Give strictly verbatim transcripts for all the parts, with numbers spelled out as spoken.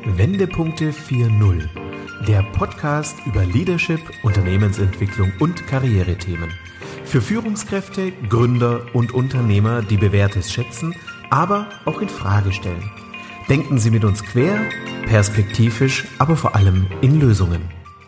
Wendepunkte vier null, der Podcast über Leadership, Unternehmensentwicklung und Karrierethemen. Für Führungskräfte, Gründer und Unternehmer, die Bewährtes schätzen, aber auch in Frage stellen. Denken Sie mit uns quer, perspektivisch, aber vor allem in Lösungen.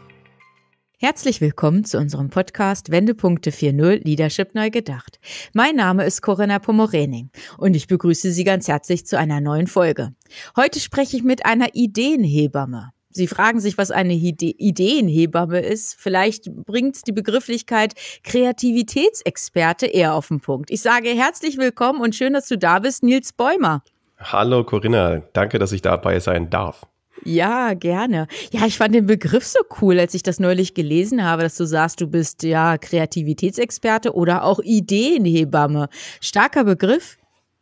Herzlich willkommen zu unserem Podcast Wendepunkte vier null Leadership neu gedacht. Mein Name ist Corinna Pomorening und ich begrüße Sie ganz herzlich zu einer neuen Folge. Heute spreche ich mit einer Ideenhebamme. Sie fragen sich, was eine Ide- Ideenhebamme ist. Vielleicht bringt die Begrifflichkeit Kreativitätsexperte eher auf den Punkt. Ich sage herzlich willkommen und schön, dass du da bist, Nils Bäumer. Hallo Corinna, danke, dass ich dabei sein darf. Ja, gerne. Ja, ich fand den Begriff so cool, als ich das neulich gelesen habe, dass du sagst, du bist ja Kreativitätsexperte oder auch Ideenhebamme. Starker Begriff.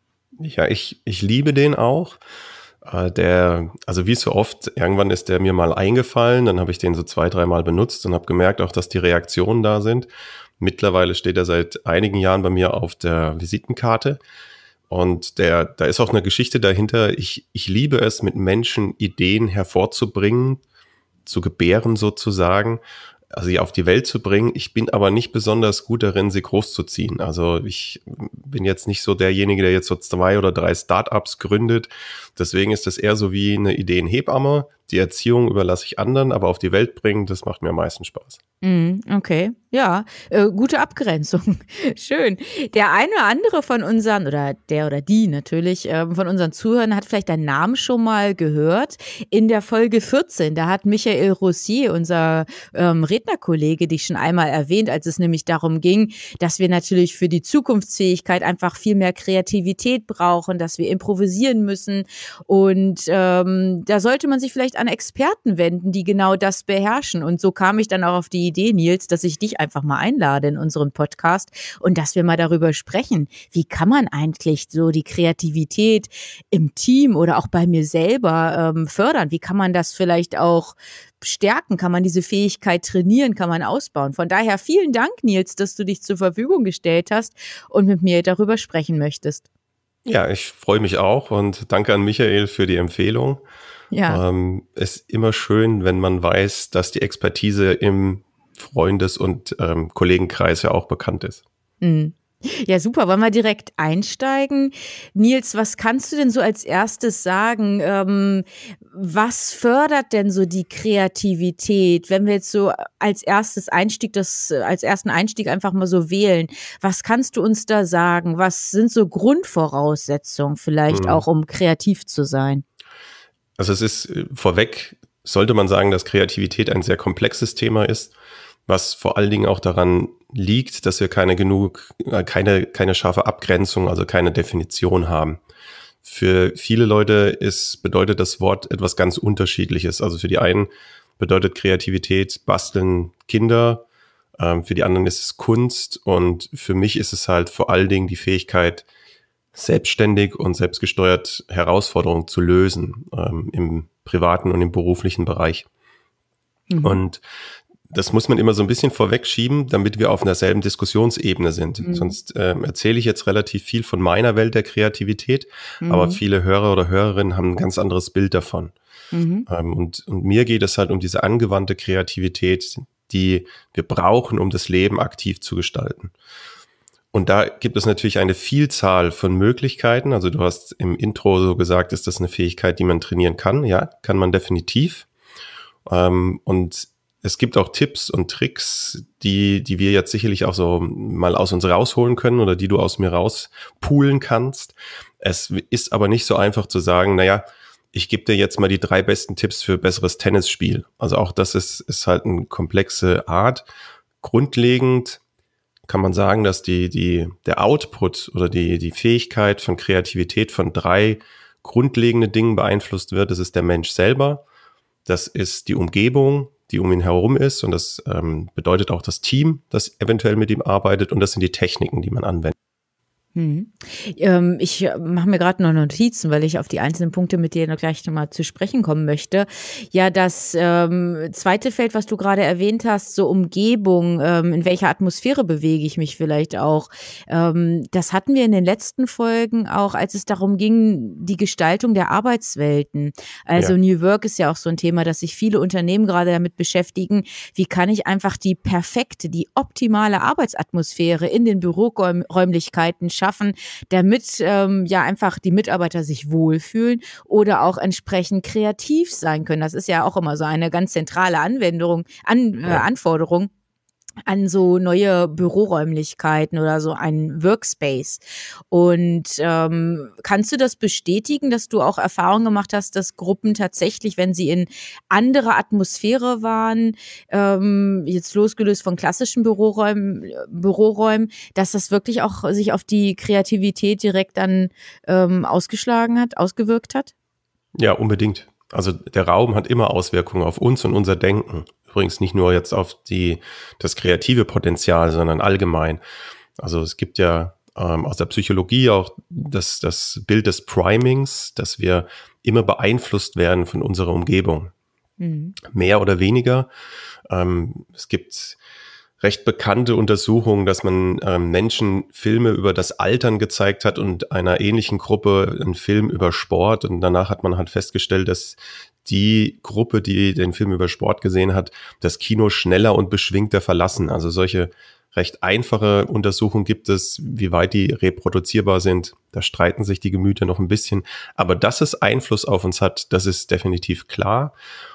Ja, ich, ich liebe den auch. Äh, der, also wie so oft, irgendwann ist der mir mal eingefallen, dann habe ich den so zwei, dreimal benutzt und habe gemerkt auch, dass die Reaktionen da sind. Mittlerweile steht er seit einigen Jahren bei mir auf der Visitenkarte. Und der, da ist auch eine Geschichte dahinter. Ich, ich liebe es, mit Menschen Ideen hervorzubringen, zu gebären sozusagen, also sie auf die Welt zu bringen. Ich bin aber nicht besonders gut darin, sie großzuziehen. Also ich bin jetzt nicht so derjenige, der jetzt so zwei oder drei Startups gründet. Deswegen ist das eher so wie eine Ideenhebamme. Die Erziehung überlasse ich anderen, aber auf die Welt bringen, das macht mir am meisten Spaß. Mm, okay, ja, äh, gute Abgrenzung. Schön. Der eine oder andere von unseren, oder der oder die natürlich, äh, von unseren Zuhörern hat vielleicht deinen Namen schon mal gehört. In der Folge vierzehn, da hat Michael Rossier, unser ähm, Rednerkollege, dich schon einmal erwähnt, als es nämlich darum ging, dass wir natürlich für die Zukunftsfähigkeit einfach viel mehr Kreativität brauchen, dass wir improvisieren müssen. Und ähm, da sollte man sich vielleicht an Experten wenden, die genau das beherrschen. Und so kam ich dann auch auf die Idee, Nils, dass ich dich einfach mal einlade in unseren Podcast und dass wir mal darüber sprechen, wie kann man eigentlich so die Kreativität im Team oder auch bei mir selber ähm, fördern? Wie kann man das vielleicht auch stärken? Kann man diese Fähigkeit trainieren? Kann man ausbauen? Von daher vielen Dank, Nils, dass du dich zur Verfügung gestellt hast und mit mir darüber sprechen möchtest. Ja, ich freue mich auch und danke an Michael für die Empfehlung. Ja. Ähm, es ist immer schön, wenn man weiß, dass die Expertise im Freundes- und ähm, Kollegenkreis ja auch bekannt ist. Mhm. Ja, super. Wollen wir direkt einsteigen? Nils, was kannst du denn so als erstes sagen? Ähm, was fördert denn so die Kreativität? Wenn wir jetzt so als erstes Einstieg, das als ersten Einstieg einfach mal so wählen, was kannst du uns da sagen? Was sind so Grundvoraussetzungen vielleicht Mhm. auch, um kreativ zu sein? Also es ist äh, vorweg, sollte man sagen, dass Kreativität ein sehr komplexes Thema ist, was vor allen Dingen auch daran liegt, dass wir keine genug, äh, keine, keine scharfe Abgrenzung, also keine Definition haben. Für viele Leute ist, bedeutet das Wort etwas ganz Unterschiedliches. Also für die einen bedeutet Kreativität basteln Kinder, ähm, für die anderen ist es Kunst und für mich ist es halt vor allen Dingen die Fähigkeit, selbstständig und selbstgesteuert Herausforderungen zu lösen, ähm, im privaten und im beruflichen Bereich. Mhm. Und das muss man immer so ein bisschen vorwegschieben, damit wir auf einer selben Diskussionsebene sind. Mhm. Sonst ähm, erzähle ich jetzt relativ viel von meiner Welt der Kreativität, mhm. aber viele Hörer oder Hörerinnen haben ein ganz anderes Bild davon. Mhm. Ähm, und, und mir geht es halt um diese angewandte Kreativität, die wir brauchen, um das Leben aktiv zu gestalten. Und da gibt es natürlich eine Vielzahl von Möglichkeiten. Also du hast im Intro so gesagt, ist das eine Fähigkeit, die man trainieren kann? Ja, kann man definitiv. Ähm, und es gibt auch Tipps und Tricks, die, die wir jetzt sicherlich auch so mal aus uns rausholen können oder die du aus mir rauspulen kannst. Es ist aber nicht so einfach zu sagen, naja, ich gebe dir jetzt mal die drei besten Tipps für besseres Tennisspiel. Also auch das ist, ist halt eine komplexe Art. Grundlegend kann man sagen, dass die, die, der Output oder die, die Fähigkeit von Kreativität von drei grundlegenden Dingen beeinflusst wird. Das ist der Mensch selber, das ist die Umgebung, die um ihn herum ist und das ähm, bedeutet auch das Team, das eventuell mit ihm arbeitet und das sind die Techniken, die man anwendet. Hm. Ähm, ich mache mir gerade noch Notizen, weil ich auf die einzelnen Punkte mit dir noch gleich nochmal zu sprechen kommen möchte. Ja, das ähm, zweite Feld, was du gerade erwähnt hast, so Umgebung, ähm, in welcher Atmosphäre bewege ich mich vielleicht auch. Ähm, das hatten wir in den letzten Folgen auch, als es darum ging, die Gestaltung der Arbeitswelten. Also Ja. New Work ist ja auch so ein Thema, dass sich viele Unternehmen gerade damit beschäftigen, wie kann ich einfach die perfekte, die optimale Arbeitsatmosphäre in den Büroräumlichkeiten schaffen, schaffen, damit ähm, ja einfach die Mitarbeiter sich wohlfühlen oder auch entsprechend kreativ sein können. Das ist ja auch immer so eine ganz zentrale Anwendung, an, äh, Ja. Anforderung an so neue Büroräumlichkeiten oder so ein Workspace. Und ähm, kannst du das bestätigen, dass du auch Erfahrung gemacht hast, dass Gruppen tatsächlich, wenn sie in anderer Atmosphäre waren, ähm, jetzt losgelöst von klassischen Büroräumen, Büroräumen, dass das wirklich auch sich auf die Kreativität direkt dann ähm, ausgeschlagen hat, ausgewirkt hat? Ja, unbedingt. Also der Raum hat immer Auswirkungen auf uns und unser Denken. Übrigens nicht nur jetzt auf die, das kreative Potenzial, sondern allgemein. Also es gibt ja ähm, aus der Psychologie auch das, das Bild des Primings, dass wir immer beeinflusst werden von unserer Umgebung. Mhm. Mehr oder weniger. Ähm, es gibt recht bekannte Untersuchungen, dass man ähm, Menschen Filme über das Altern gezeigt hat und einer ähnlichen Gruppe einen Film über Sport. Und danach hat man halt festgestellt, dass die Gruppe, die den Film über Sport gesehen hat, das Kino schneller und beschwingter verlassen. Also solche recht einfache Untersuchungen gibt es, wie weit die reproduzierbar sind. Da streiten sich die Gemüter noch ein bisschen. Aber dass es Einfluss auf uns hat, das ist definitiv klar.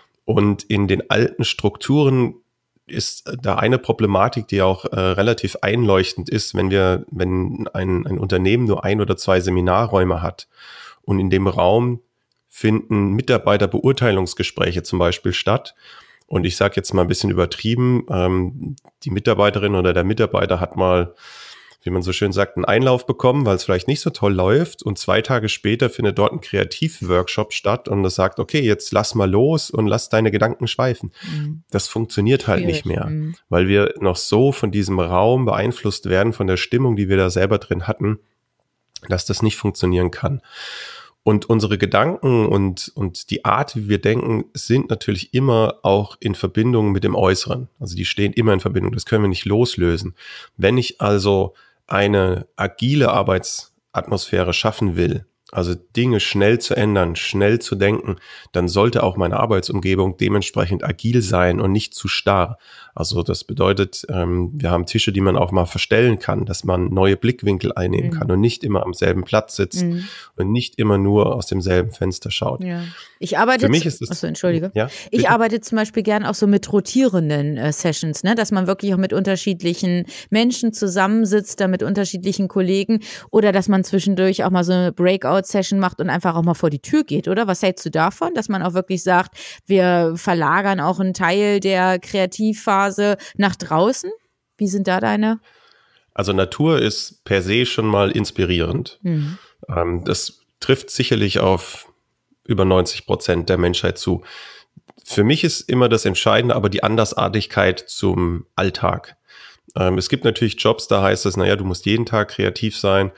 Und in den alten Strukturen ist da eine Problematik, die auch äh, relativ einleuchtend ist, wenn wir, wenn ein, ein Unternehmen nur ein oder zwei Seminarräume hat und in dem Raum finden Mitarbeiterbeurteilungsgespräche zum Beispiel statt. Und ich sage jetzt mal ein bisschen übertrieben, ähm, die Mitarbeiterin oder der Mitarbeiter hat mal, wie man so schön sagt, einen Einlauf bekommen, weil es vielleicht nicht so toll läuft. Und zwei Tage später findet dort ein Kreativworkshop statt und das sagt, okay, jetzt lass mal los und lass deine Gedanken schweifen. Mhm. Das funktioniert halt Schwierig. nicht mehr, mhm. weil wir noch so von diesem Raum beeinflusst werden, von der Stimmung, die wir da selber drin hatten, dass das nicht funktionieren kann. Und unsere Gedanken und, und die Art, wie wir denken, sind natürlich immer auch in Verbindung mit dem Äußeren. Also die stehen immer in Verbindung, das können wir nicht loslösen. Wenn ich also eine agile Arbeitsatmosphäre schaffen will, also Dinge schnell zu ändern, schnell zu denken, dann sollte auch meine Arbeitsumgebung dementsprechend agil sein und nicht zu starr. Also das bedeutet, ähm, wir haben Tische, die man auch mal verstellen kann, dass man neue Blickwinkel einnehmen mhm. kann und nicht immer am selben Platz sitzt mhm. und nicht immer nur aus demselben Fenster schaut. Ja. Ich arbeite, Für mich ist es, achso, entschuldige. Ja, ich arbeite zum Beispiel gern auch so mit rotierenden äh, Sessions, ne, dass man wirklich auch mit unterschiedlichen Menschen zusammensitzt, da mit unterschiedlichen Kollegen oder dass man zwischendurch auch mal so eine Breakout-Session macht und einfach auch mal vor die Tür geht, oder? Was hältst du davon, dass man auch wirklich sagt, wir verlagern auch einen Teil der Kreativphase nach draußen? Wie sind da deine? Also Natur ist per se schon mal inspirierend. Mhm. Ähm, das trifft sicherlich auf über neunzig Prozent der Menschheit zu. Für mich ist immer das Entscheidende, aber die Andersartigkeit zum Alltag. Ähm, es gibt natürlich Jobs, da heißt es, naja, du musst jeden Tag kreativ sein.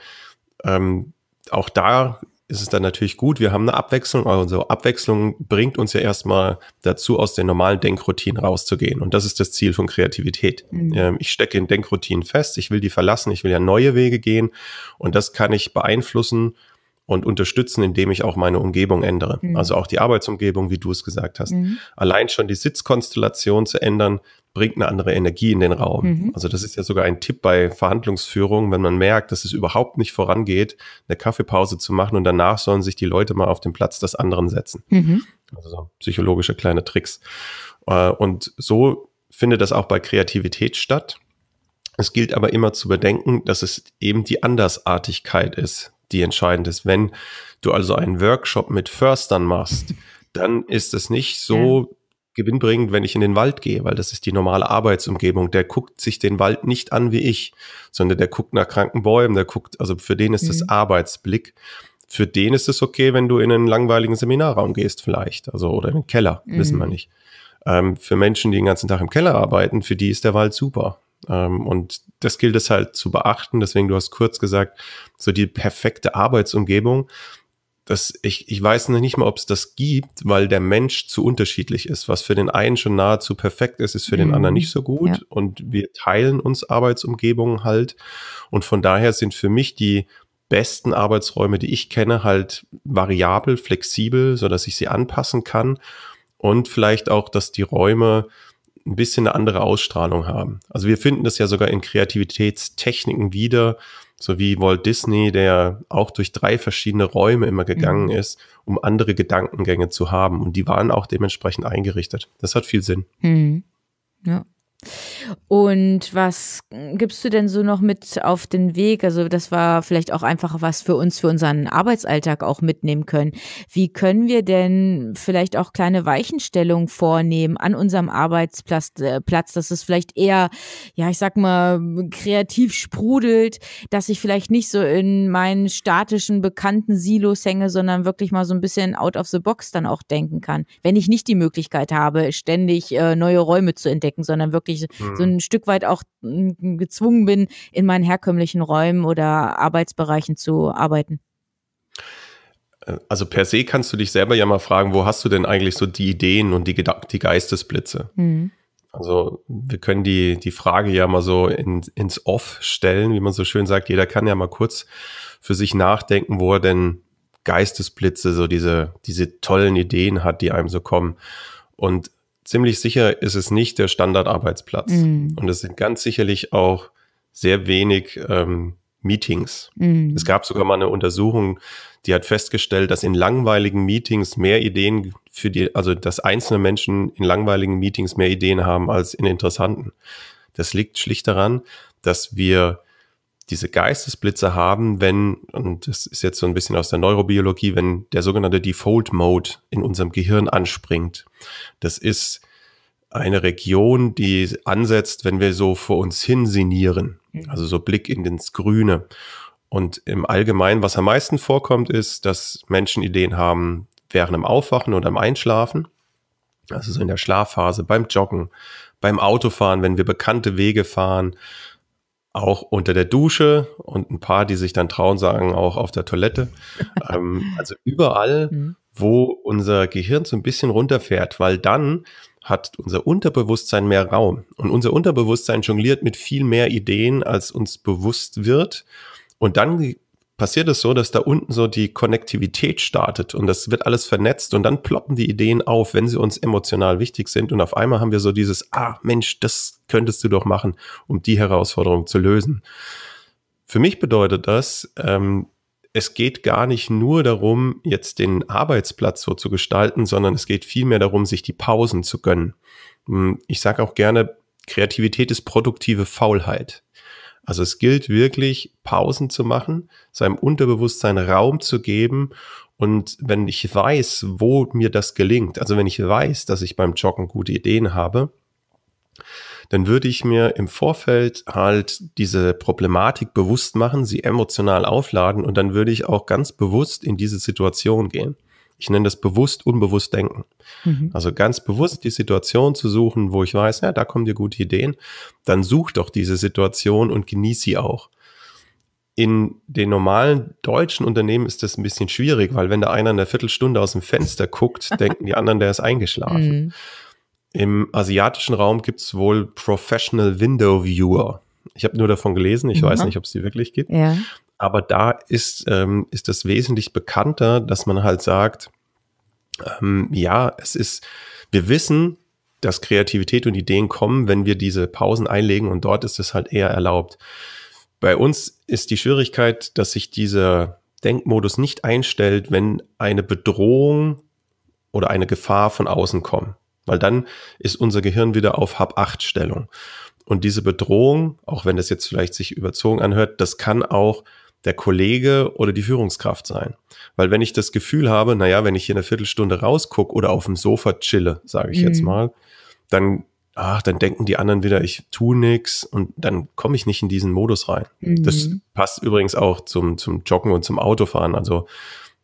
Ähm, auch da ist es dann natürlich gut, wir haben eine Abwechslung. Also Abwechslung bringt uns ja erstmal dazu, aus den normalen Denkroutinen rauszugehen. Und das ist das Ziel von Kreativität. Mhm. Ähm, ich stecke in Denkroutinen fest, ich will die verlassen, ich will ja neue Wege gehen. Und das kann ich beeinflussen und unterstützen, indem ich auch meine Umgebung ändere. Mhm. Also auch die Arbeitsumgebung, wie du es gesagt hast. Mhm. Allein schon die Sitzkonstellation zu ändern, bringt eine andere Energie in den Raum. Mhm. Also das ist ja sogar ein Tipp bei Verhandlungsführung, wenn man merkt, dass es überhaupt nicht vorangeht, eine Kaffeepause zu machen und danach sollen sich die Leute mal auf den Platz des anderen setzen. Mhm. Also so psychologische kleine Tricks. Und so findet das auch bei Kreativität statt. Es gilt aber immer zu bedenken, dass es eben die Andersartigkeit ist, die entscheidend ist. Wenn du also einen Workshop mit Förstern machst, dann ist es nicht so ja. gewinnbringend, wenn ich in den Wald gehe, weil das ist die normale Arbeitsumgebung. Der guckt sich den Wald nicht an wie ich, sondern der guckt nach kranken Bäumen, der guckt, also für den ist mhm. das Arbeitsblick. Für den ist es okay, wenn du in einen langweiligen Seminarraum gehst vielleicht, also oder in den Keller, mhm. wissen wir nicht. Ähm, für Menschen, die den ganzen Tag im Keller arbeiten, für die ist der Wald super. Ähm, und das gilt es halt zu beachten. Deswegen, du hast kurz gesagt, so die perfekte Arbeitsumgebung. Das, ich, ich weiß noch nicht mal, ob es das gibt, weil der Mensch zu unterschiedlich ist. Was für den einen schon nahezu perfekt ist, ist für den Mhm. anderen nicht so gut. Ja. Und wir teilen uns Arbeitsumgebungen halt. Und von daher sind für mich die besten Arbeitsräume, die ich kenne, halt variabel, flexibel, so dass ich sie anpassen kann. Und vielleicht auch, dass die Räume ein bisschen eine andere Ausstrahlung haben. Also wir finden das ja sogar in Kreativitätstechniken wieder, so wie Walt Disney, der auch durch drei verschiedene Räume immer gegangen Mhm. ist, um andere Gedankengänge zu haben. Und die waren auch dementsprechend eingerichtet. Das hat viel Sinn. Mhm. Ja. Und was gibst du denn so noch mit auf den Weg? Also das war vielleicht auch einfach was für uns, für unseren Arbeitsalltag auch mitnehmen können. Wie können wir denn vielleicht auch kleine Weichenstellungen vornehmen an unserem Arbeitsplatz, äh, Platz, dass es vielleicht eher, ja, ich sag mal, kreativ sprudelt, dass ich vielleicht nicht so in meinen statischen, bekannten Silos hänge, sondern wirklich mal so ein bisschen out of the box dann auch denken kann. Wenn ich nicht die Möglichkeit habe, ständig äh, neue Räume zu entdecken, sondern wirklich so ein Stück weit auch mm, gezwungen bin, in meinen herkömmlichen Räumen oder Arbeitsbereichen zu arbeiten. Also per se kannst du dich selber ja mal fragen, wo hast du denn eigentlich so die Ideen und die, Geda- die Geistesblitze? Mhm. Also wir können die, die Frage ja mal so in, ins Off stellen, wie man so schön sagt. Jeder kann ja mal kurz für sich nachdenken, wo er denn Geistesblitze, so diese, diese tollen Ideen hat, die einem so kommen. Und ziemlich sicher ist es nicht der Standardarbeitsplatz. Mhm. Und es sind ganz sicherlich auch sehr wenig ähm, Meetings. Mhm. Es gab sogar mal eine Untersuchung, die hat festgestellt, dass in langweiligen Meetings mehr Ideen für die, also dass einzelne Menschen in langweiligen Meetings mehr Ideen haben als in interessanten. Das liegt schlicht daran, dass wir diese Geistesblitze haben, wenn, und das ist jetzt so ein bisschen aus der Neurobiologie, wenn der sogenannte Default Mode in unserem Gehirn anspringt. Das ist eine Region, die ansetzt, wenn wir so vor uns hin sinnieren, also so Blick in ins Grüne. Und im Allgemeinen, was am meisten vorkommt, ist, dass Menschen Ideen haben während dem Aufwachen oder im Einschlafen, also so in der Schlafphase, beim Joggen, beim Autofahren, wenn wir bekannte Wege fahren, auch unter der Dusche und ein paar, die sich dann trauen, sagen auch auf der Toilette. ähm, also überall, Mhm. wo unser Gehirn so ein bisschen runterfährt, weil dann hat unser Unterbewusstsein mehr Raum. Und unser Unterbewusstsein jongliert mit viel mehr Ideen, als uns bewusst wird. Und dann passiert es so, dass da unten so die Konnektivität startet und das wird alles vernetzt und dann ploppen die Ideen auf, wenn sie uns emotional wichtig sind und auf einmal haben wir so dieses, ah Mensch, das könntest du doch machen, um die Herausforderung zu lösen. Für mich bedeutet das, ähm, es geht gar nicht nur darum, jetzt den Arbeitsplatz so zu gestalten, sondern es geht vielmehr darum, sich die Pausen zu gönnen. Ich sage auch gerne, Kreativität ist produktive Faulheit. Also es gilt wirklich, Pausen zu machen, seinem Unterbewusstsein Raum zu geben. Und wenn ich weiß, wo mir das gelingt, also wenn ich weiß, dass ich beim Joggen gute Ideen habe, dann würde ich mir im Vorfeld halt diese Problematik bewusst machen, sie emotional aufladen und dann würde ich auch ganz bewusst in diese Situation gehen. Ich nenne das bewusst, unbewusst denken. Mhm. Also ganz bewusst die Situation zu suchen, wo ich weiß, ja, da kommen dir gute Ideen. Dann such doch diese Situation und genieß sie auch. In den normalen deutschen Unternehmen ist das ein bisschen schwierig, weil wenn da einer eine Viertelstunde aus dem Fenster guckt, denken die anderen, der ist eingeschlafen. Mhm. Im asiatischen Raum gibt es wohl Professional Window Viewer. Ich habe nur davon gelesen, ich Mhm. weiß nicht, ob es die wirklich gibt. Ja. Aber da ist, ähm, ist das wesentlich bekannter, dass man halt sagt, ähm, ja, es ist, wir wissen, dass Kreativität und Ideen kommen, wenn wir diese Pausen einlegen und dort ist es halt eher erlaubt. Bei uns ist die Schwierigkeit, dass sich dieser Denkmodus nicht einstellt, wenn eine Bedrohung oder eine Gefahr von außen kommt. Weil dann ist unser Gehirn wieder auf Hab-Acht-Stellung. Und diese Bedrohung, auch wenn das jetzt vielleicht sich überzogen anhört, das kann auch der Kollege oder die Führungskraft sein. Weil wenn ich das Gefühl habe, naja, wenn ich hier eine Viertelstunde rausgucke oder auf dem Sofa chille, sage ich Mhm. jetzt mal, dann, ach, dann denken die anderen wieder, ich tue nichts und dann komme ich nicht in diesen Modus rein. Mhm. Das passt übrigens auch zum, zum Joggen und zum Autofahren. Also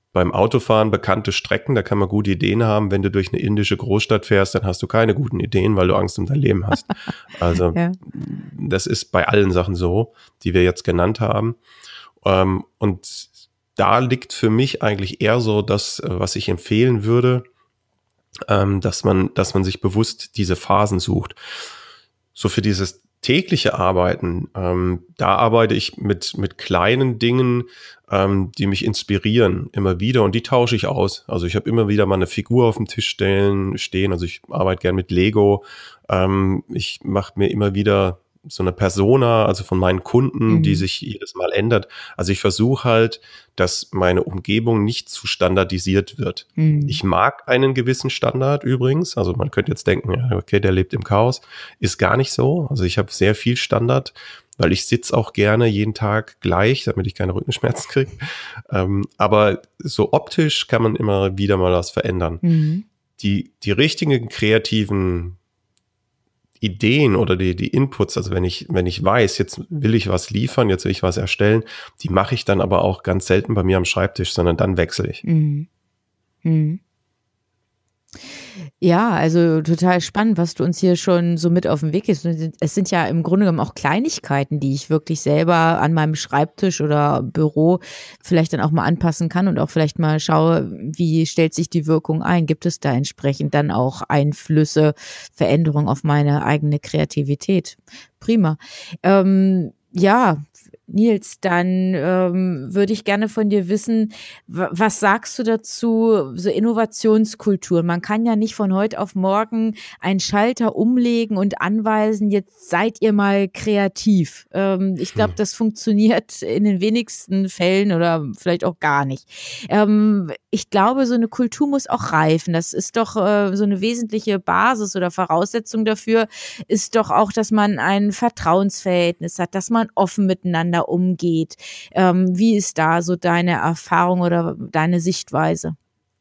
beim Autofahren bekannte Strecken, da kann man gute Ideen haben. Wenn du durch eine indische Großstadt fährst, dann hast du keine guten Ideen, weil du Angst um dein Leben hast. Also ja. Das ist bei allen Sachen so, die wir jetzt genannt haben. Ähm, und da liegt für mich eigentlich eher so das, was ich empfehlen würde, ähm, dass man, dass man sich bewusst diese Phasen sucht. So für dieses tägliche Arbeiten, ähm, da arbeite ich mit, mit kleinen Dingen, ähm, die mich inspirieren, immer wieder, und die tausche ich aus. Also ich habe immer wieder mal eine Figur auf dem Tisch stellen, stehen, also ich arbeite gern mit Lego, ähm, ich mache mir immer wieder so eine Persona, also von meinen Kunden, mhm. die sich jedes Mal ändert. Also ich versuche halt, dass meine Umgebung nicht zu standardisiert wird. Mhm. Ich mag einen gewissen Standard übrigens. Also man könnte jetzt denken, ja, okay, der lebt im Chaos. Ist gar nicht so. Also ich habe sehr viel Standard, weil ich sitze auch gerne jeden Tag gleich, damit ich keine Rückenschmerzen kriege. Ähm, aber so optisch kann man immer wieder mal was verändern. Mhm. Die, die richtigen kreativen Ideen oder die, die Inputs, also wenn ich, wenn ich weiß, jetzt will ich was liefern, jetzt will ich was erstellen, die mache ich dann aber auch ganz selten bei mir am Schreibtisch, sondern dann wechsle ich. Mhm. Mhm. Ja, also total spannend, was du uns hier schon so mit auf den Weg gibst. Es sind ja im Grunde genommen auch Kleinigkeiten, die ich wirklich selber an meinem Schreibtisch oder Büro vielleicht dann auch mal anpassen kann und auch vielleicht mal schaue, wie stellt sich die Wirkung ein? Gibt es da entsprechend dann auch Einflüsse, Veränderungen auf meine eigene Kreativität? Prima. Ähm, ja, Nils, dann ähm, würde ich gerne von dir wissen, w- was sagst du dazu, so Innovationskultur? Man kann ja nicht von heute auf morgen einen Schalter umlegen und anweisen, jetzt seid ihr mal kreativ. Ähm, ich glaube, das funktioniert in den wenigsten Fällen oder vielleicht auch gar nicht. Ähm, ich glaube, so eine Kultur muss auch reifen. Das ist doch äh, so eine wesentliche Basis oder Voraussetzung dafür, ist doch auch, dass man ein Vertrauensverhältnis hat, dass man offen miteinander umgeht. Ähm, wie ist da so deine Erfahrung oder deine Sichtweise?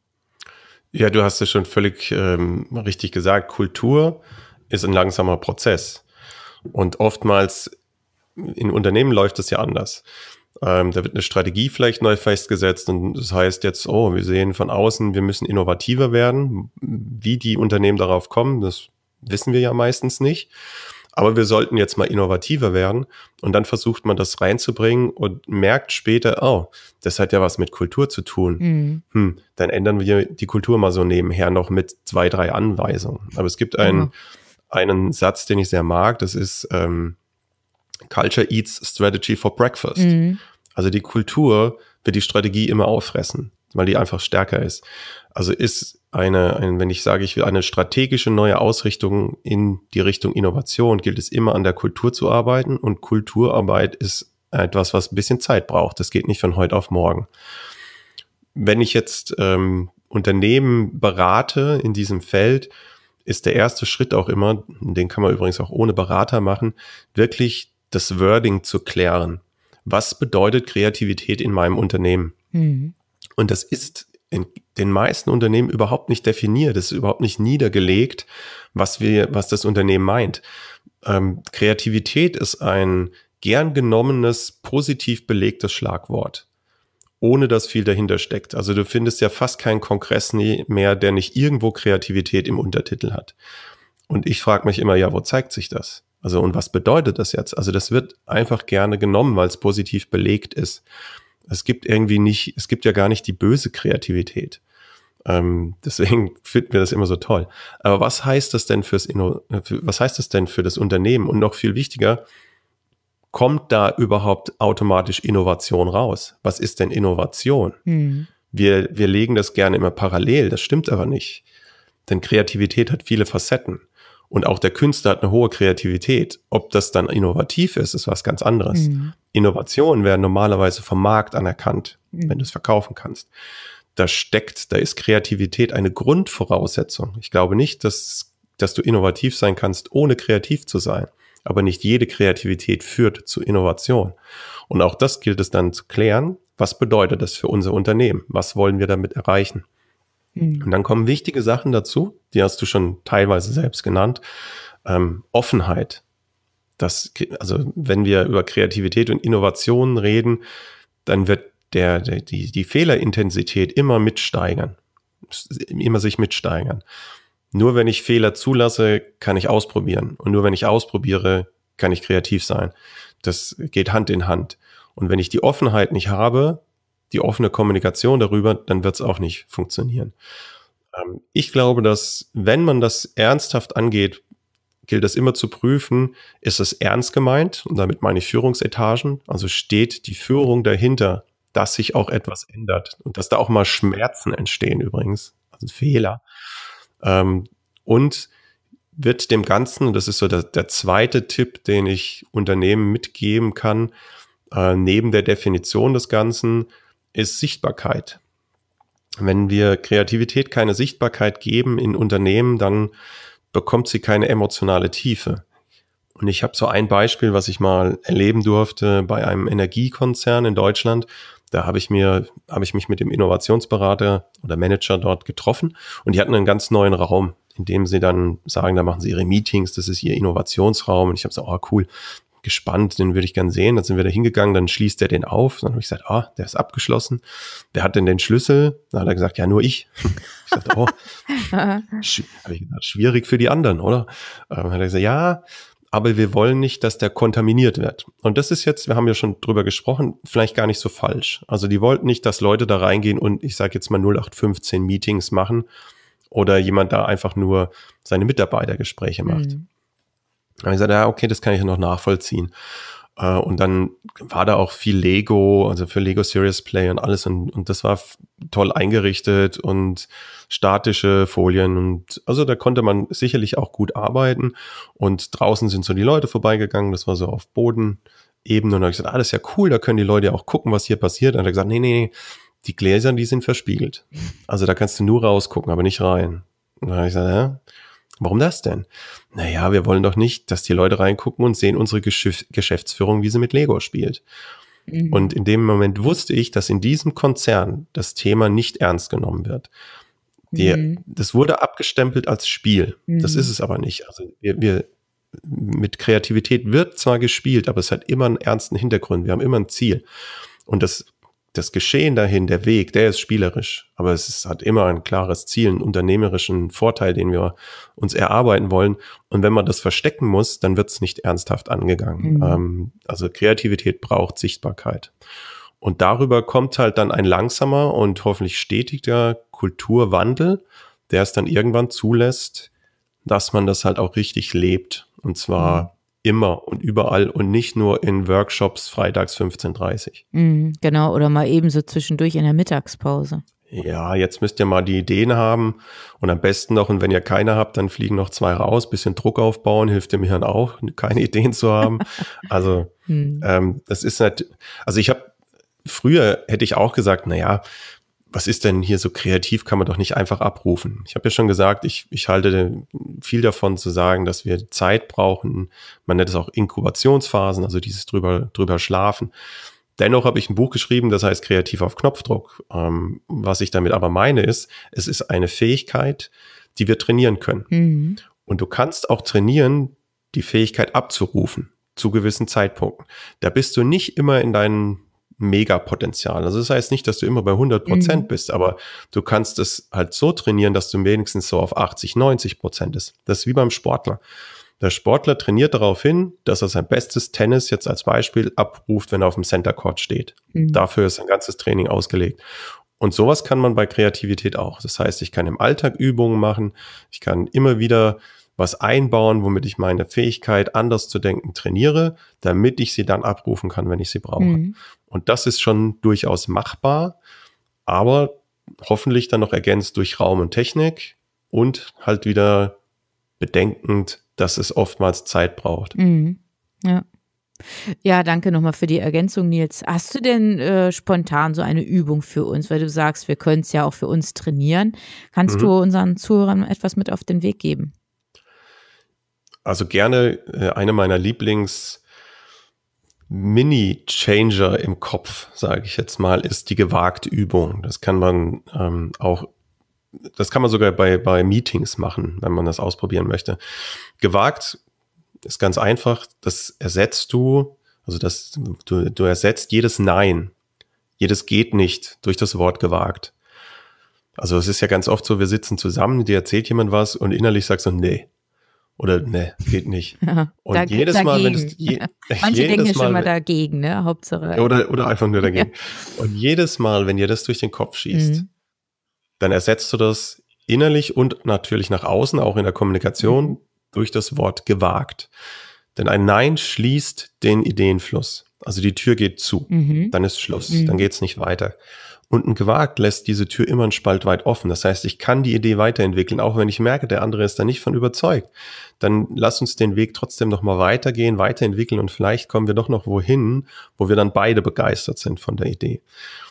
Ja, du hast es schon völlig ähm, richtig gesagt. Kultur ist ein langsamer Prozess. Und oftmals in Unternehmen läuft es ja anders. Ähm, da wird eine Strategie vielleicht neu festgesetzt und das heißt jetzt, oh, wir sehen von außen, wir müssen innovativer werden. Wie die Unternehmen darauf kommen, das wissen wir ja meistens nicht. Aber wir sollten jetzt mal innovativer werden und dann versucht man das reinzubringen und merkt später, oh, das hat ja was mit Kultur zu tun. Mhm. Hm, dann ändern wir die Kultur mal so nebenher noch mit zwei, drei Anweisungen. Aber es gibt einen, mhm. einen Satz, den ich sehr mag, das ist ähm, Culture eats strategy for breakfast. Mhm. Also die Kultur wird die Strategie immer auffressen, weil die einfach stärker ist. Also ist eine, ein, wenn ich sage, ich will eine strategische neue Ausrichtung in die Richtung Innovation, gilt es immer an der Kultur zu arbeiten und Kulturarbeit ist etwas, was ein bisschen Zeit braucht. Das geht nicht von heute auf morgen. Wenn ich jetzt ähm, Unternehmen berate in diesem Feld, ist der erste Schritt auch immer, den kann man übrigens auch ohne Berater machen, wirklich das Wording zu klären. Was bedeutet Kreativität in meinem Unternehmen? Mhm. Und das ist in den meisten Unternehmen überhaupt nicht definiert, es ist überhaupt nicht niedergelegt, was wir, was das Unternehmen meint. Ähm, Kreativität ist ein gern genommenes, positiv belegtes Schlagwort, ohne dass viel dahinter steckt. Also du findest ja fast keinen Kongress mehr, der nicht irgendwo Kreativität im Untertitel hat. Und ich frage mich immer, ja, wo zeigt sich das? Also und was bedeutet das jetzt? Also das wird einfach gerne genommen, weil es positiv belegt ist. Es gibt irgendwie nicht, es gibt ja gar nicht die böse Kreativität. Ähm, deswegen finden wir das immer so toll. Aber was heißt das denn fürs Inno, für, was heißt das denn für das Unternehmen? Und noch viel wichtiger, kommt da überhaupt automatisch Innovation raus? Was ist denn Innovation? Mhm. Wir, wir legen das gerne immer parallel, das stimmt aber nicht. Denn Kreativität hat viele Facetten. Und auch der Künstler hat eine hohe Kreativität. Ob das dann innovativ ist, ist was ganz anderes. Mhm. Innovationen werden normalerweise vom Markt anerkannt, mhm. wenn du es verkaufen kannst. Da steckt, da ist Kreativität eine Grundvoraussetzung. Ich glaube nicht, dass, dass du innovativ sein kannst, ohne kreativ zu sein. Aber nicht jede Kreativität führt zu Innovation. Und auch das gilt es dann zu klären. Was bedeutet das für unser Unternehmen? Was wollen wir damit erreichen? Und dann kommen wichtige Sachen dazu, die hast du schon teilweise selbst genannt. Ähm, Offenheit. Das, also wenn wir über Kreativität und Innovation reden, dann wird der, der die, die Fehlerintensität immer mitsteigern, immer sich mitsteigern. Nur wenn ich Fehler zulasse, kann ich ausprobieren. Und nur wenn ich ausprobiere, kann ich kreativ sein. Das geht Hand in Hand. Und wenn ich die Offenheit nicht habe, die offene Kommunikation darüber, dann wird es auch nicht funktionieren. Ähm, ich glaube, dass wenn man das ernsthaft angeht, gilt es immer zu prüfen, ist es ernst gemeint? Und damit meine ich Führungsetagen. Also steht die Führung dahinter, dass sich auch etwas ändert und dass da auch mal Schmerzen entstehen übrigens, also Fehler. Ähm, und wird dem Ganzen, und das ist so der, der zweite Tipp, den ich Unternehmen mitgeben kann, äh, neben der Definition des Ganzen, ist Sichtbarkeit. Wenn wir Kreativität keine Sichtbarkeit geben in Unternehmen, dann bekommt sie keine emotionale Tiefe. Und ich habe so ein Beispiel, was ich mal erleben durfte bei einem Energiekonzern in Deutschland. Da habe ich mir, habe ich mich mit dem Innovationsberater oder Manager dort getroffen und die hatten einen ganz neuen Raum, in dem sie dann sagen, da machen sie ihre Meetings, das ist ihr Innovationsraum. Und ich habe so, oh cool, gespannt, den würde ich gern sehen. Dann sind wir da hingegangen, dann schließt er den auf. Dann habe ich gesagt, ah, der ist abgeschlossen. Wer hat denn den Schlüssel? Dann hat er gesagt, ja, nur ich. Ich sagte, oh, sch- habe ich gesagt, schwierig für die anderen, oder? Ähm, hat er gesagt, ja, aber wir wollen nicht, dass der kontaminiert wird. Und das ist jetzt, wir haben ja schon drüber gesprochen, vielleicht gar nicht so falsch. Also die wollten nicht, dass Leute da reingehen und ich sage jetzt mal null acht fünfzehn Meetings machen oder jemand da einfach nur seine Mitarbeitergespräche macht. Mhm. Da habe ich gesagt, ja, okay, das kann ich noch nachvollziehen. Und dann war da auch viel Lego, also für Lego Serious Play und alles. Und, und das war f- toll eingerichtet und statische Folien. Und also da konnte man sicherlich auch gut arbeiten. Und draußen sind so die Leute vorbeigegangen. Das war so auf Bodenebene. Und dann habe ich gesagt, ah, das ist ja cool, da können die Leute ja auch gucken, was hier passiert. Und dann hat er gesagt, nee, nee, nee, die Gläser, die sind verspiegelt. Also da kannst du nur rausgucken, aber nicht rein. Und dann habe ich gesagt, ja, warum das denn? Naja, wir wollen doch nicht, dass die Leute reingucken und sehen unsere Geschäf- Geschäftsführung, wie sie mit Lego spielt. Mhm. Und in dem Moment wusste ich, dass in diesem Konzern das Thema nicht ernst genommen wird. Die, mhm. Das wurde abgestempelt als Spiel. Mhm. Das ist es aber nicht. Also wir, wir mit Kreativität wird zwar gespielt, aber es hat immer einen ernsten Hintergrund. Wir haben immer ein Ziel. Und das Das Geschehen dahin, der Weg, der ist spielerisch, aber es ist, hat immer ein klares Ziel, einen unternehmerischen Vorteil, den wir uns erarbeiten wollen. Und wenn man das verstecken muss, dann wird es nicht ernsthaft angegangen. Mhm. Ähm, also Kreativität braucht Sichtbarkeit. Und darüber kommt halt dann ein langsamer und hoffentlich stetiger Kulturwandel, der es dann irgendwann zulässt, dass man das halt auch richtig lebt. Und zwar mhm. immer und überall und nicht nur in Workshops freitags fünfzehn Uhr dreißig. Mhm, genau, oder mal ebenso zwischendurch in der Mittagspause. Ja, jetzt müsst ihr mal die Ideen haben und am besten noch, und wenn ihr keine habt, dann fliegen noch zwei raus, bisschen Druck aufbauen, hilft dem Hirn auch, keine Ideen zu haben. Also hm. ähm, das ist nicht, also ich habe, früher hätte ich auch gesagt, naja, was ist denn hier so kreativ, kann man doch nicht einfach abrufen. Ich habe ja schon gesagt, ich, ich halte viel davon zu sagen, dass wir Zeit brauchen. Man nennt es auch Inkubationsphasen, also dieses drüber, drüber schlafen. Dennoch habe ich ein Buch geschrieben, das heißt Kreativ auf Knopfdruck. Ähm, was ich damit aber meine ist, es ist eine Fähigkeit, die wir trainieren können. Mhm. Und du kannst auch trainieren, die Fähigkeit abzurufen zu gewissen Zeitpunkten. Da bist du nicht immer in deinen Megapotenzial. Also das heißt nicht, dass du immer bei hundert Prozent mhm. bist, aber du kannst es halt so trainieren, dass du wenigstens so auf achtzig, neunzig Prozent ist. Das ist wie beim Sportler. Der Sportler trainiert darauf hin, dass er sein bestes Tennis jetzt als Beispiel abruft, wenn er auf dem Center Court steht. Mhm. Dafür ist ein ganzes Training ausgelegt. Und sowas kann man bei Kreativität auch. Das heißt, ich kann im Alltag Übungen machen, ich kann immer wieder was einbauen, womit ich meine Fähigkeit, anders zu denken, trainiere, damit ich sie dann abrufen kann, wenn ich sie brauche. Mhm. Und das ist schon durchaus machbar, aber hoffentlich dann noch ergänzt durch Raum und Technik und halt wieder bedenkend, dass es oftmals Zeit braucht. Mhm. Ja. Ja, danke nochmal für die Ergänzung, Nils. Hast du denn äh, spontan so eine Übung für uns, weil du sagst, wir können es ja auch für uns trainieren. Kannst mhm. du unseren Zuhörern etwas mit auf den Weg geben? Also gerne äh, eine meiner Lieblings- Mini-Changer im Kopf, sage ich jetzt mal, ist die gewagte Übung. Das kann man ähm, auch, das kann man sogar bei, bei Meetings machen, wenn man das ausprobieren möchte. Gewagt ist ganz einfach, das ersetzt du, also das, du, du ersetzt jedes Nein jedes geht nicht durch das Wort gewagt. Also es ist ja ganz oft so, wir sitzen zusammen, dir erzählt jemand was und innerlich sagst du, nee. Oder nee, geht nicht. Ja, und da, jedes dagegen. Mal, wenn es je, Manche jedes denken ja schon Mal, mal dagegen, ne? Hauptsache. Oder, oder einfach nur dagegen. Ja. Und jedes Mal, wenn dir das durch den Kopf schießt, mhm. dann ersetzt du das innerlich und natürlich nach außen, auch in der Kommunikation, mhm. durch das Wort gewagt. Denn ein Nein schließt den Ideenfluss. Also die Tür geht zu. Mhm. Dann ist Schluss. Mhm. Dann geht es nicht weiter. Und ein Gewagt lässt diese Tür immer einen Spalt weit offen. Das heißt, ich kann die Idee weiterentwickeln, auch wenn ich merke, der andere ist da nicht von überzeugt. Dann lass uns den Weg trotzdem nochmal weitergehen, weiterentwickeln und vielleicht kommen wir doch noch wohin, wo wir dann beide begeistert sind von der Idee.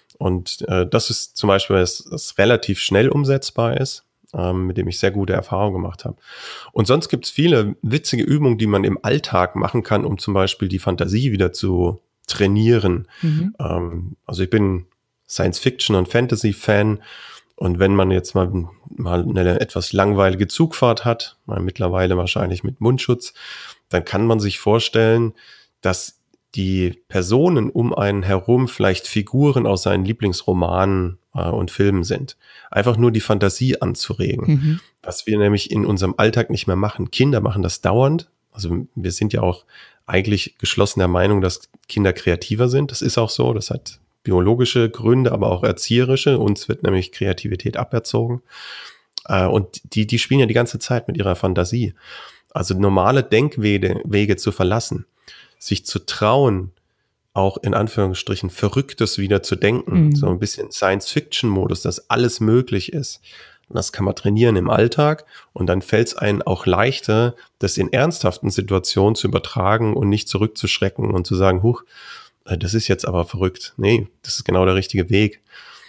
Und äh, das ist zum Beispiel, was, was relativ schnell umsetzbar ist, ähm, mit dem ich sehr gute Erfahrungen gemacht habe. Und sonst gibt es viele witzige Übungen, die man im Alltag machen kann, um zum Beispiel die Fantasie wieder zu trainieren. Mhm. Ähm, also ich bin Science-Fiction- und Fantasy-Fan. Und wenn man jetzt mal, mal eine etwas langweilige Zugfahrt hat, mal mittlerweile wahrscheinlich mit Mundschutz, dann kann man sich vorstellen, dass die Personen um einen herum vielleicht Figuren aus seinen Lieblingsromanen äh, und Filmen sind. Einfach nur die Fantasie anzuregen. Mhm. Was wir nämlich in unserem Alltag nicht mehr machen. Kinder machen das dauernd. Also wir sind ja auch eigentlich geschlossen der Meinung, dass Kinder kreativer sind. Das ist auch so. Das hat biologische Gründe, aber auch erzieherische. Uns wird nämlich Kreativität aberzogen. Äh, und die, die spielen ja die ganze Zeit mit ihrer Fantasie. Also normale Denkwege Wege zu verlassen, sich zu trauen, auch in Anführungsstrichen Verrücktes wieder zu denken. Mhm. So ein bisschen Science-Fiction-Modus, dass alles möglich ist. Und das kann man trainieren im Alltag. Und dann fällt es einem auch leichter, das in ernsthaften Situationen zu übertragen und nicht zurückzuschrecken und zu sagen, huch, das ist jetzt aber verrückt. Nee, das ist genau der richtige Weg.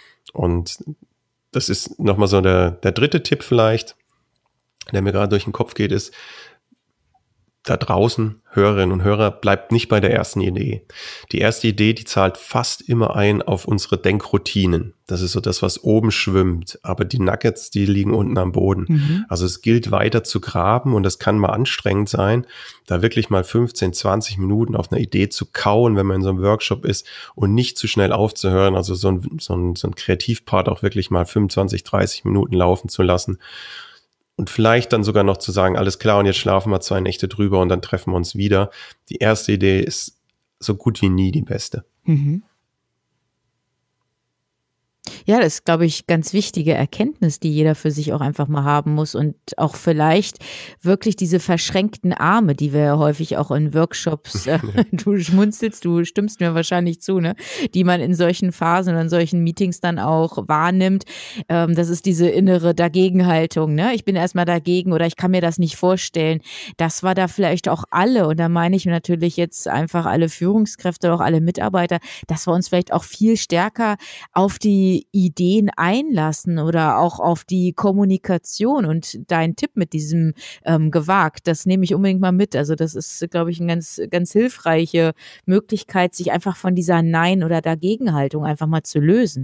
Und das ist nochmal so der, der dritte Tipp vielleicht, der mir gerade durch den Kopf geht, ist, da draußen, Hörerinnen und Hörer, bleibt nicht bei der ersten Idee. Die erste Idee, die zahlt fast immer ein auf unsere Denkroutinen. Das ist so das, was oben schwimmt. Aber die Nuggets, die liegen unten am Boden. Mhm. Also es gilt weiter zu graben und das kann mal anstrengend sein, da wirklich mal fünfzehn, zwanzig Minuten auf einer Idee zu kauen, wenn man in so einem Workshop ist und nicht zu schnell aufzuhören. Also so ein, so ein, so ein Kreativpart auch wirklich mal fünfundzwanzig, dreißig Minuten laufen zu lassen. Und vielleicht dann sogar noch zu sagen, alles klar, und jetzt schlafen wir zwei Nächte drüber und dann treffen wir uns wieder. Die erste Idee ist so gut wie nie die beste. Mhm. Ja, das ist, glaube ich, ganz wichtige Erkenntnis, die jeder für sich auch einfach mal haben muss und auch vielleicht wirklich diese verschränkten Arme, die wir ja häufig auch in Workshops, äh, du schmunzelst, du stimmst mir wahrscheinlich zu, ne, die man in solchen Phasen oder in solchen Meetings dann auch wahrnimmt. Ähm, das ist diese innere Dagegenhaltung, ne? Ich bin erstmal dagegen oder ich kann mir das nicht vorstellen. Das war da vielleicht auch alle und da meine ich natürlich jetzt einfach alle Führungskräfte, auch alle Mitarbeiter, dass wir uns vielleicht auch viel stärker auf die Ideen einlassen oder auch auf die Kommunikation und dein Tipp mit diesem ähm, gewagt, das nehme ich unbedingt mal mit. Also das ist, glaube ich, eine ganz, ganz hilfreiche Möglichkeit, sich einfach von dieser Nein- oder Dagegenhaltung einfach mal zu lösen.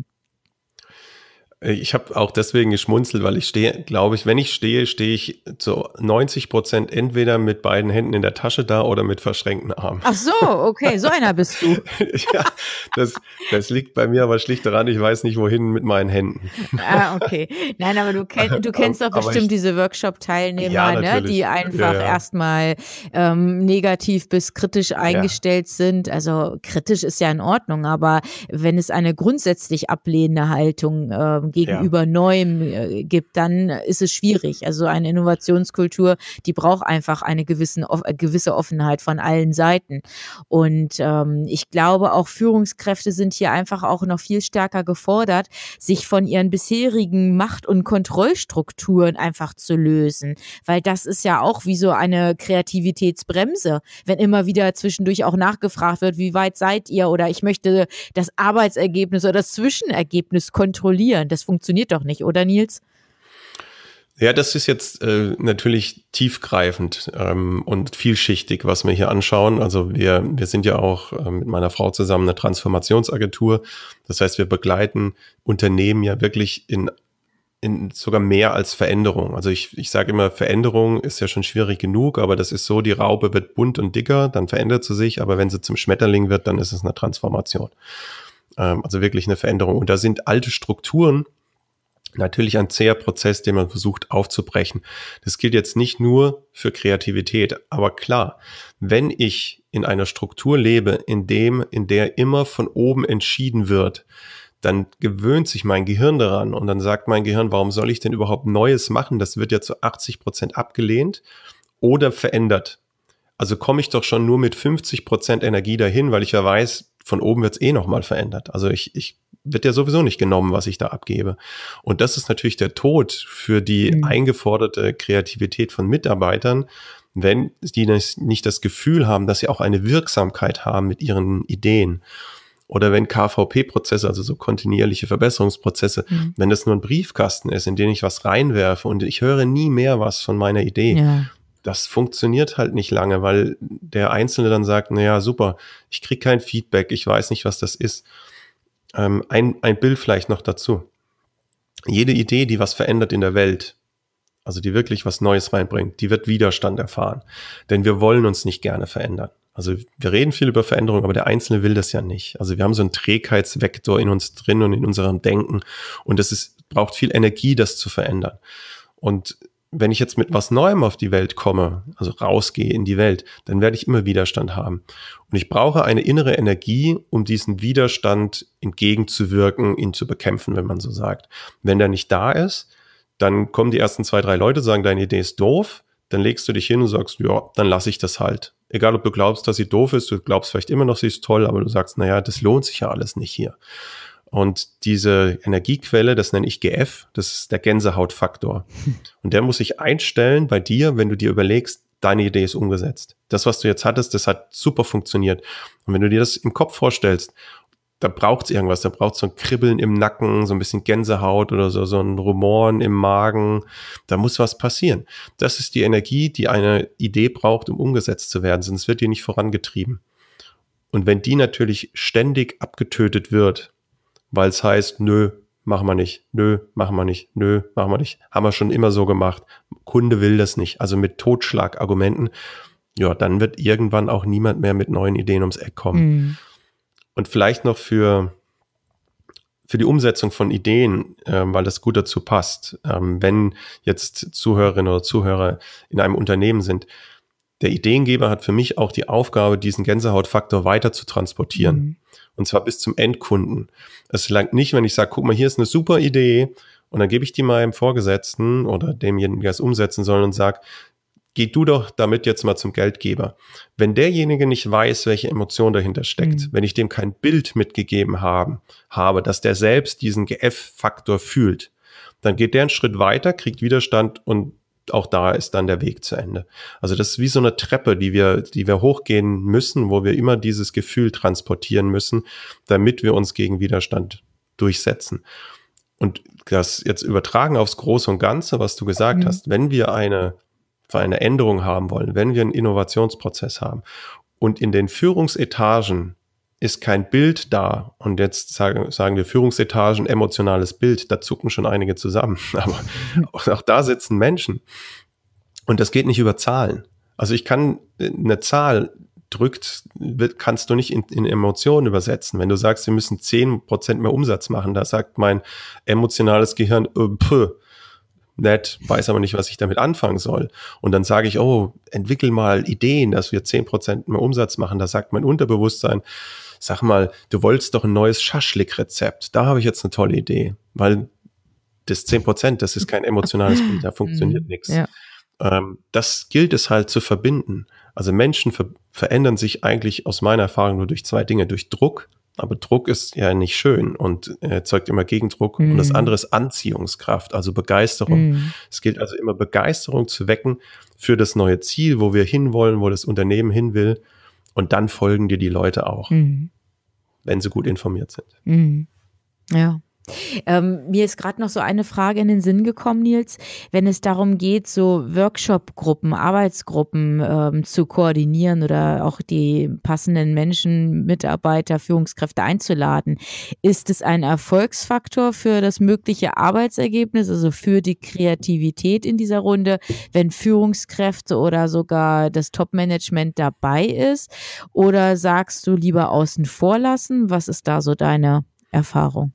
Ich habe auch deswegen geschmunzelt, weil ich stehe, glaube ich, wenn ich stehe, stehe ich zu neunzig Prozent entweder mit beiden Händen in der Tasche da oder mit verschränkten Armen. Ach so, okay, so einer bist du. Ja, das, das liegt bei mir aber schlicht daran, ich weiß nicht, wohin mit meinen Händen. Ah, okay. Nein, aber du, kenn, du kennst doch bestimmt ich, diese Workshop-Teilnehmer, ja, ne, die einfach ja, ja. erstmal ähm, negativ bis kritisch eingestellt ja. sind. Also kritisch ist ja in Ordnung, aber wenn es eine grundsätzlich ablehnende Haltung äh, gegenüber ja. Neuem äh, gibt, dann ist es schwierig. Also eine Innovationskultur, die braucht einfach eine gewissen, off- gewisse Offenheit von allen Seiten. Und ähm, ich glaube, auch Führungskräfte sind hier einfach auch noch viel stärker gefordert, sich von ihren bisherigen Macht- und Kontrollstrukturen einfach zu lösen. Weil das ist ja auch wie so eine Kreativitätsbremse, wenn immer wieder zwischendurch auch nachgefragt wird, wie weit seid ihr oder ich möchte das Arbeitsergebnis oder das Zwischenergebnis kontrollieren. Das funktioniert doch nicht, oder Nils? Ja, das ist jetzt äh, natürlich tiefgreifend ähm, und vielschichtig, was wir hier anschauen. Also wir wir sind ja auch äh, mit meiner Frau zusammen eine Transformationsagentur. Das heißt, wir begleiten Unternehmen ja wirklich in in sogar mehr als Veränderung. Also ich ich sage immer, Veränderung ist ja schon schwierig genug, aber das ist so, die Raupe wird bunt und dicker, dann verändert sie sich, aber wenn sie zum Schmetterling wird, dann ist es eine Transformation. Ähm, also wirklich eine Veränderung. Und da sind alte Strukturen natürlich ein zäher Prozess, den man versucht aufzubrechen. Das gilt jetzt nicht nur für Kreativität, aber klar, wenn ich in einer Struktur lebe, in dem, in der immer von oben entschieden wird, dann gewöhnt sich mein Gehirn daran und dann sagt mein Gehirn, warum soll ich denn überhaupt Neues machen? Das wird ja zu achtzig Prozent abgelehnt oder verändert. Also komme ich doch schon nur mit fünfzig Prozent Energie dahin, weil ich ja weiß, von oben wird es eh nochmal verändert. Also ich, ich wird ja sowieso nicht genommen, was ich da abgebe. Und das ist natürlich der Tod für die mhm. eingeforderte Kreativität von Mitarbeitern, wenn die nicht das Gefühl haben, dass sie auch eine Wirksamkeit haben mit ihren Ideen. Oder wenn K V P-Prozesse, also so kontinuierliche Verbesserungsprozesse, mhm. wenn das nur ein Briefkasten ist, in den ich was reinwerfe und ich höre nie mehr was von meiner Idee, ja. Das funktioniert halt nicht lange, weil der Einzelne dann sagt, naja, super, ich kriege kein Feedback, ich weiß nicht, was das ist. Ähm, ein, ein Bild vielleicht noch dazu. Jede Idee, die was verändert in der Welt, also die wirklich was Neues reinbringt, die wird Widerstand erfahren. Denn wir wollen uns nicht gerne verändern. Also wir reden viel über Veränderung, aber der Einzelne will das ja nicht. Also wir haben so einen Trägheitsvektor in uns drin und in unserem Denken und es ist, braucht viel Energie, das zu verändern. Und wenn ich jetzt mit was Neuem auf die Welt komme, also rausgehe in die Welt, dann werde ich immer Widerstand haben. Und ich brauche eine innere Energie, um diesen Widerstand entgegenzuwirken, ihn zu bekämpfen, wenn man so sagt. Wenn der nicht da ist, dann kommen die ersten zwei, drei Leute, sagen, deine Idee ist doof, dann legst du dich hin und sagst, ja, dann lasse ich das halt. Egal, ob du glaubst, dass sie doof ist, du glaubst vielleicht immer noch, sie ist toll, aber du sagst, naja, das lohnt sich ja alles nicht hier. Und diese Energiequelle, das nenne ich G F, das ist der Gänsehautfaktor. Und der muss sich einstellen bei dir, wenn du dir überlegst, deine Idee ist umgesetzt. Das, was du jetzt hattest, das hat super funktioniert. Und wenn du dir das im Kopf vorstellst, da braucht es irgendwas, da braucht es so ein Kribbeln im Nacken, so ein bisschen Gänsehaut oder so, so ein Rumoren im Magen. Da muss was passieren. Das ist die Energie, die eine Idee braucht, um umgesetzt zu werden, sonst wird die nicht vorangetrieben. Und wenn die natürlich ständig abgetötet wird, weil es heißt, nö, machen wir nicht, nö, machen wir nicht, nö, machen wir nicht, haben wir schon immer so gemacht, Kunde will das nicht, also mit Totschlagargumenten, ja, dann wird irgendwann auch niemand mehr mit neuen Ideen ums Eck kommen. Mhm. Und vielleicht noch für, für die Umsetzung von Ideen, äh, weil das gut dazu passt, ähm, wenn jetzt Zuhörerinnen oder Zuhörer in einem Unternehmen sind, der Ideengeber hat für mich auch die Aufgabe, diesen Gänsehautfaktor weiter zu transportieren. Mhm. Und zwar bis zum Endkunden. Es langt nicht, wenn ich sage, guck mal, hier ist eine super Idee und dann gebe ich die meinem Vorgesetzten oder demjenigen, der es umsetzen soll und sage, geh du doch damit jetzt mal zum Geldgeber. Wenn derjenige nicht weiß, welche Emotion dahinter steckt, mhm. wenn ich dem kein Bild mitgegeben haben, habe, dass der selbst diesen G F-Faktor fühlt, dann geht der einen Schritt weiter, kriegt Widerstand und auch da ist dann der Weg zu Ende. Also das ist wie so eine Treppe, die wir, die wir hochgehen müssen, wo wir immer dieses Gefühl transportieren müssen, damit wir uns gegen Widerstand durchsetzen. Und das jetzt übertragen aufs Große und Ganze, was du gesagt mhm. hast, wenn wir eine, eine Änderung haben wollen, wenn wir einen Innovationsprozess haben und in den Führungsetagen ist kein Bild da und jetzt sagen, sagen wir Führungsetagen, emotionales Bild, da zucken schon einige zusammen, aber auch, auch da sitzen Menschen und das geht nicht über Zahlen. Also ich kann, eine Zahl drückt, kannst du nicht in, in Emotionen übersetzen. Wenn du sagst, wir müssen zehn Prozent mehr Umsatz machen, da sagt mein emotionales Gehirn, äh, pö, nett, weiß aber nicht, was ich damit anfangen soll. Und dann sage ich, oh, entwickel mal Ideen, dass wir zehn Prozent mehr Umsatz machen. Da sagt mein Unterbewusstsein, sag mal, du wolltest doch ein neues Schaschlik-Rezept. Da habe ich jetzt eine tolle Idee. Weil das zehn Prozent, das ist kein emotionales Bild, da funktioniert nichts. Ja. Ähm, das gilt es halt zu verbinden. Also Menschen ver- verändern sich eigentlich aus meiner Erfahrung nur durch zwei Dinge. Durch Druck, aber Druck ist ja nicht schön und erzeugt immer Gegendruck. Mm. Und das andere ist Anziehungskraft, also Begeisterung. Mm. Es gilt also immer Begeisterung zu wecken für das neue Ziel, wo wir hinwollen, wo das Unternehmen hin will. Und dann folgen dir die Leute auch, mm. wenn sie gut informiert sind. Mm. Ja. Ähm, mir ist gerade noch so eine Frage in den Sinn gekommen, Nils, wenn es darum geht, so Workshop-Gruppen, Arbeitsgruppen ähm, zu koordinieren oder auch die passenden Menschen, Mitarbeiter, Führungskräfte einzuladen. Ist es ein Erfolgsfaktor für das mögliche Arbeitsergebnis, also für die Kreativität in dieser Runde, wenn Führungskräfte oder sogar das Top-Management dabei ist? Oder sagst du lieber außen vor lassen? Was ist da so deine Erfahrung?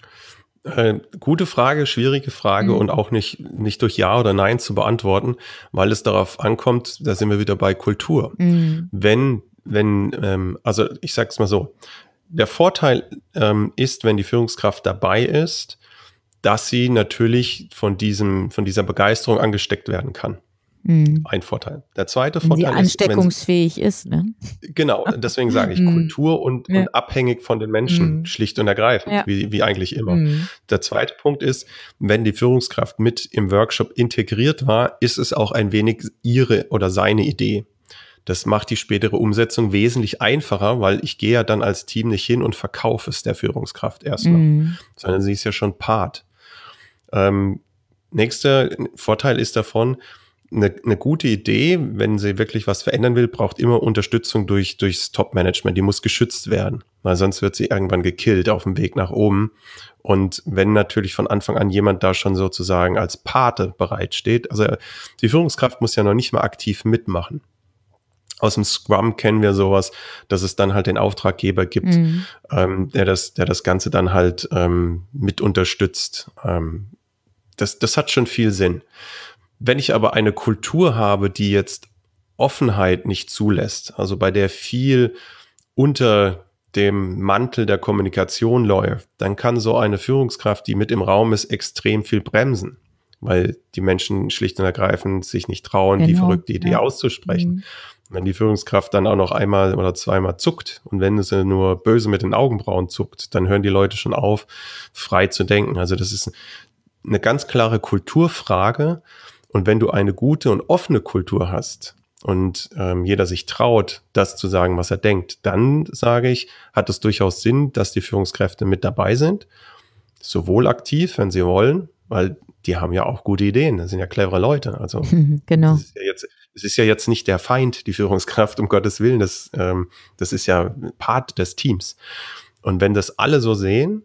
Äh, gute Frage, schwierige Frage Mhm. und auch nicht, nicht durch Ja oder Nein zu beantworten, weil es darauf ankommt, da sind wir wieder bei Kultur. Mhm. Wenn, wenn, ähm, also ich sag's mal so, der Vorteil ähm, ist, wenn die Führungskraft dabei ist, dass sie natürlich von diesem, von dieser Begeisterung angesteckt werden kann. Mhm. Ein Vorteil. Der zweite Wenn sie Vorteil ist, wenn sie, ansteckungsfähig ist, ne? genau, deswegen sage ich Mhm. Kultur und, Ja. und abhängig von den Menschen, Mhm. schlicht und ergreifend, Ja. wie, wie eigentlich immer. Mhm. Der zweite Punkt ist, wenn die Führungskraft mit im Workshop integriert war, ist es auch ein wenig ihre oder seine Idee. Das macht die spätere Umsetzung wesentlich einfacher, weil ich gehe ja dann als Team nicht hin und verkaufe es der Führungskraft erstmal, Mhm. sondern sie ist ja schon Part. Ähm, nächster Vorteil ist davon, eine, eine gute Idee, wenn sie wirklich was verändern will, braucht immer Unterstützung durch, durchs Top-Management. Die muss geschützt werden, weil sonst wird sie irgendwann gekillt auf dem Weg nach oben. Und wenn natürlich von Anfang an jemand da schon sozusagen als Pate bereitsteht, also die Führungskraft muss ja noch nicht mal aktiv mitmachen. Aus dem Scrum kennen wir sowas, dass es dann halt den Auftraggeber gibt, Mhm. ähm, der das, der das Ganze dann halt ähm, mit unterstützt. Ähm, das, das hat schon viel Sinn. Wenn ich aber eine Kultur habe, die jetzt Offenheit nicht zulässt, also bei der viel unter dem Mantel der Kommunikation läuft, dann kann so eine Führungskraft, die mit im Raum ist, extrem viel bremsen, weil die Menschen schlicht und ergreifend sich nicht trauen, die Genau, verrückte Idee ja. auszusprechen. Mhm. Wenn die Führungskraft dann auch noch einmal oder zweimal zuckt und wenn sie nur böse mit den Augenbrauen zuckt, dann hören die Leute schon auf, frei zu denken. Also das ist eine ganz klare Kulturfrage. Und wenn du eine gute und offene Kultur hast und ähm, jeder sich traut, das zu sagen, was er denkt, dann sage ich, hat es durchaus Sinn, dass die Führungskräfte mit dabei sind, sowohl aktiv, wenn sie wollen, weil die haben ja auch gute Ideen, das sind ja clevere Leute. Also Genau. das ist ja jetzt, es ist ja jetzt nicht der Feind, die Führungskraft, um Gottes Willen, das, ähm, das ist ja Part des Teams. Und wenn das alle so sehen,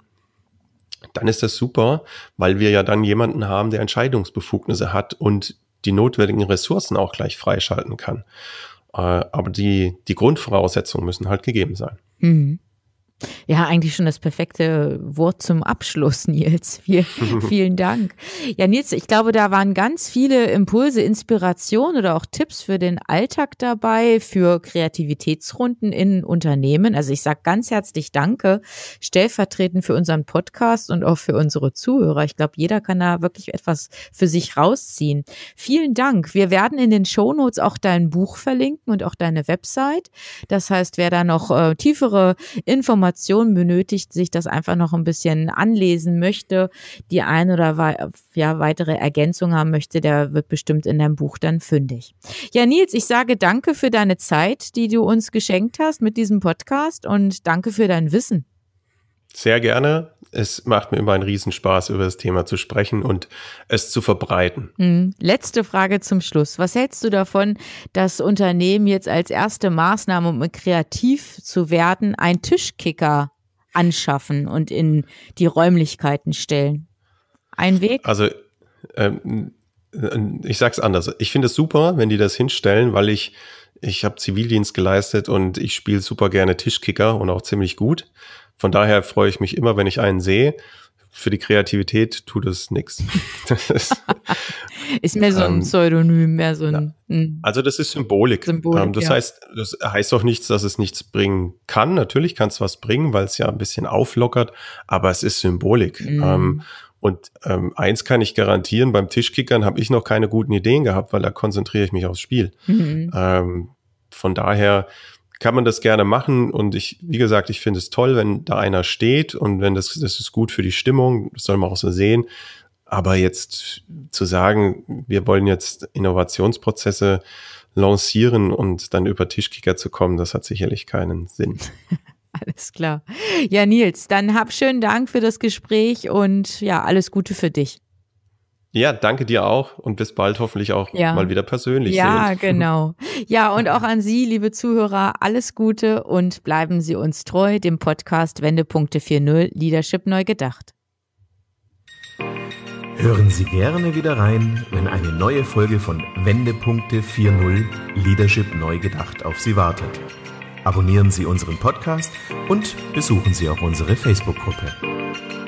dann ist das super, weil wir ja dann jemanden haben, der Entscheidungsbefugnisse hat und die notwendigen Ressourcen auch gleich freischalten kann. Äh, aber die, die Grundvoraussetzungen müssen halt gegeben sein. Mhm. Ja, eigentlich schon das perfekte Wort zum Abschluss, Nils. Viel, vielen Dank. Ja, Nils, ich glaube, da waren ganz viele Impulse, Inspiration oder auch Tipps für den Alltag dabei, für Kreativitätsrunden in Unternehmen. Also ich sage ganz herzlich Danke, stellvertretend für unseren Podcast und auch für unsere Zuhörer. Ich glaube, jeder kann da wirklich etwas für sich rausziehen. Vielen Dank. Wir werden in den Shownotes auch dein Buch verlinken und auch deine Website. Das heißt, wer da noch äh, tiefere Informationen benötigt, sich das einfach noch ein bisschen anlesen möchte, die ein oder wei- ja, weitere Ergänzung haben möchte, der wird bestimmt in deinem Buch dann fündig. Ja, Nils, ich sage danke für deine Zeit, die du uns geschenkt hast mit diesem Podcast und danke für dein Wissen. Sehr gerne. Es macht mir immer einen Riesenspaß, über das Thema zu sprechen und es zu verbreiten. Hm. Letzte Frage zum Schluss. Was hältst du davon, dass Unternehmen jetzt als erste Maßnahme, um kreativ zu werden, einen Tischkicker anschaffen und in die Räumlichkeiten stellen? Ein Weg? Also ähm, ich sag's anders. Ich finde es super, wenn die das hinstellen, weil ich ich habe Zivildienst geleistet und ich spiele super gerne Tischkicker und auch ziemlich gut. Von daher freue ich mich immer, wenn ich einen sehe. Für die Kreativität tut es nichts. Ist mehr so ein ähm, Pseudonym, mehr so ein. ja. Hm. Also das ist Symbolik. Symbolik, ähm, das ja. heißt, das heißt doch nichts, dass es nichts bringen kann. Natürlich kann es was bringen, weil es ja ein bisschen auflockert, aber es ist Symbolik. Mhm. Ähm, und ähm, eins kann ich garantieren, beim Tischkickern habe ich noch keine guten Ideen gehabt, weil da konzentriere ich mich aufs Spiel. Mhm. Ähm, von daher kann man das gerne machen und ich, wie gesagt, ich finde es toll, wenn da einer steht und wenn das, das ist gut für die Stimmung, das soll man auch so sehen. Aber jetzt zu sagen, wir wollen jetzt Innovationsprozesse lancieren und dann über Tischkicker zu kommen, das hat sicherlich keinen Sinn. Alles klar. Ja, Nils, dann hab schönen Dank für das Gespräch und ja, alles Gute für dich. Ja, danke dir auch und bis bald hoffentlich auch ja. mal wieder persönlich Ja, sehen. genau. Ja, und auch an Sie, liebe Zuhörer, alles Gute und bleiben Sie uns treu, dem Podcast Wendepunkte vier null Leadership neu gedacht. Hören Sie gerne wieder rein, wenn eine neue Folge von Wendepunkte vier null Leadership neu gedacht auf Sie wartet. Abonnieren Sie unseren Podcast und besuchen Sie auch unsere Facebook-Gruppe.